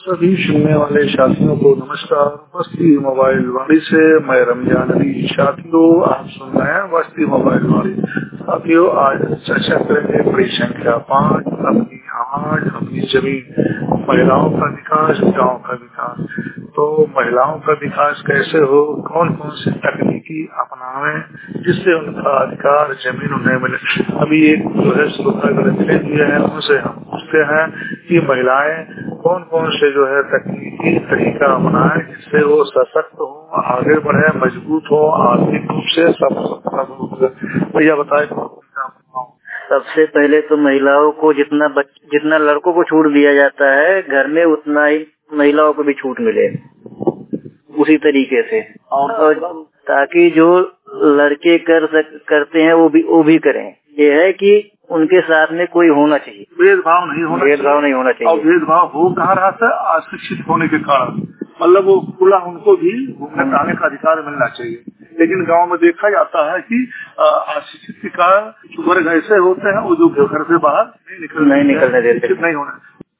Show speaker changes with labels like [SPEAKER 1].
[SPEAKER 1] सभी सुनने वाले साथियों को नमस्कार। बस्ती मोबाइल वाणी से मैं रमजान अली। साथियों, आप सुन रहे हैं बस्ती मोबाइल वाणी। साथियों, आज चर्चा करेंगे बड़ी संख्या 5, अपनी आवाज अपनी जमीन, महिलाओं का विकास, गाँव का विकास। तो महिलाओं का विकास कैसे हो, कौन कौन सी तकनीकी अपनावे जिससे उनका अधिकार जमीन उन्हें मिले। अभी एक जो है श्रोतागण मिले हुए हैं, उनसे हम पूछते हैं कि महिलाएं कौन कौन से जो है तकनीकी तरीका अपनाएं जिससे वो सशक्त हो, आगे बढ़े, मजबूत हो, आर्थिक रूप से सब। भैया बताए।
[SPEAKER 2] सबसे पहले तो महिलाओं को जितना लड़कों को छूट दिया जाता है घर में, उतना ही महिलाओं को भी छूट मिले उसी तरीके से, और ताकि जो लड़के करते हैं वो भी करें। ये है कि उनके साथ में कोई होना चाहिए,
[SPEAKER 1] भेदभाव नहीं होना चाहिए। और भेदभाव हो कहाँ रहा था, अशिक्षित होने के कारण। मतलब वो खुला उनको भी घूमने टहलने का अधिकार मिलना चाहिए। लेकिन गांव में देखा जाता है कि अशिक्षित का वर्ग ऐसे होते हैं वो जो घर से बाहर नहीं निकलने देते, नहीं होना।